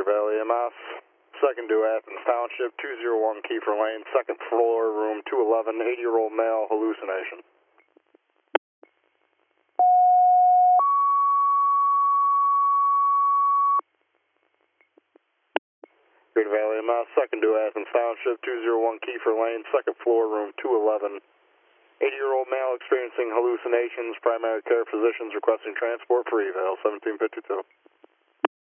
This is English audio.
Valley MS, second to Athens Township, 201 Kiefer Lane, second floor, room 211, 80-year-old male, hallucination. Greater Valley MS, second to Athens Township, 201 Kiefer Lane, second floor, room 211, 80-year-old male experiencing hallucinations, primary care physicians requesting transport for eval, 1752.